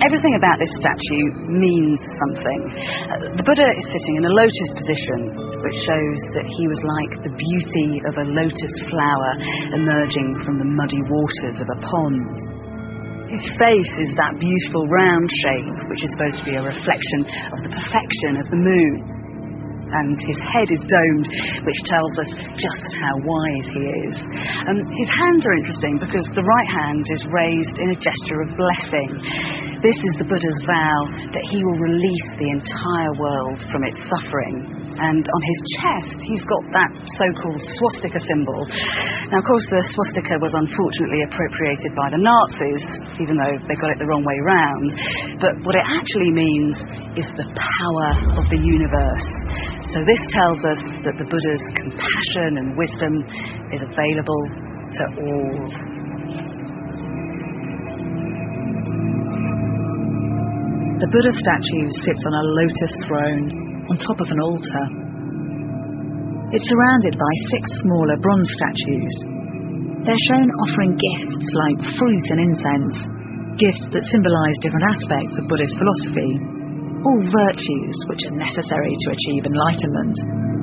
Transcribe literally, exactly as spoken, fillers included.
Everything about this statue means something. Uh, the Buddha is sitting in a lotus position, which shows that he was like the beauty of a lotus flower emerging from the muddy waters of a pond. His face is that beautiful round shape, which is supposed to be a reflection of the perfection of the moon. And his head is domed, which tells us just how wise he is. Um, his hands are interesting because the right hand is raised in a gesture of blessing. This is the Buddha's vow that he will release the entire world from its suffering. And on his chest, he's got that so-called swastika symbol. Now, of course, the swastika was unfortunately appropriated by the Nazis, even though they got it the wrong way round. But what it actually means is the power of the universe. So this tells us that the Buddha's compassion and wisdom is available to all. The Buddha statue sits on a lotus throne on top of an altar. It's surrounded by six smaller bronze statues. They're shown offering gifts like fruit and incense, gifts that symbolise different aspects of Buddhist philosophy, all virtues which are necessary to achieve enlightenment.